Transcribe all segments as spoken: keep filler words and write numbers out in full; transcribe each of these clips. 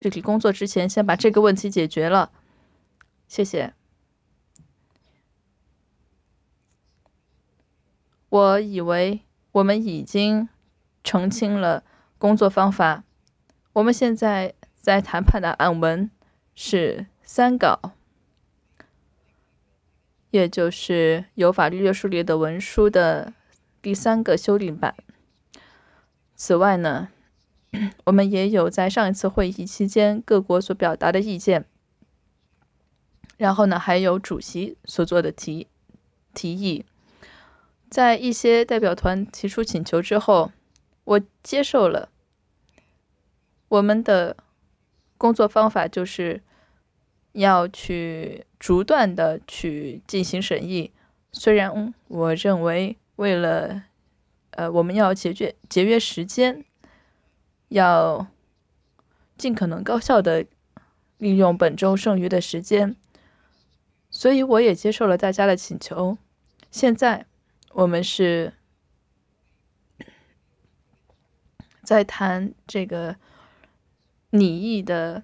这里工作之前，先把这个问题解决了。谢谢。我以为我们已经澄清了工作方法。我们现在在谈判的案文是三稿，也就是有法律约束力的文书的第三个修订版。此外呢，我们也有在上一次会议期间各国所表达的意见，然后呢，还有主席所做的提提议。在一些代表团提出请求之后，我接受了。我们的工作方法就是要去逐段的去进行审议。虽然我认为为了呃我们要节约节约时间，要尽可能高效的利用本周剩余的时间，所以我也接受了大家的请求。现在我们是在谈这个拟议的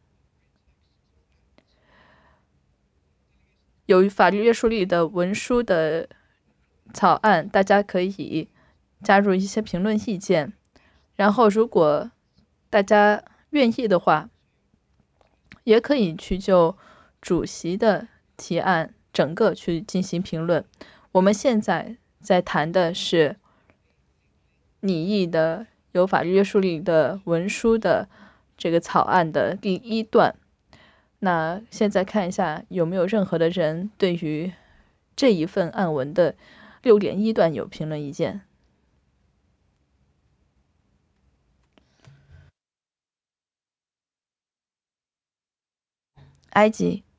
有法律约束力的文书的草案，大家可以加入一些评论意见，然后如果大家愿意的话，也可以去就主席的提案整个去进行评论。我们现在在谈的是拟议的有法律约束力的文书的这个草案的第一段。那现在看一下有没有任何的人对于这一份案文的六点一段有评论意见。埃及。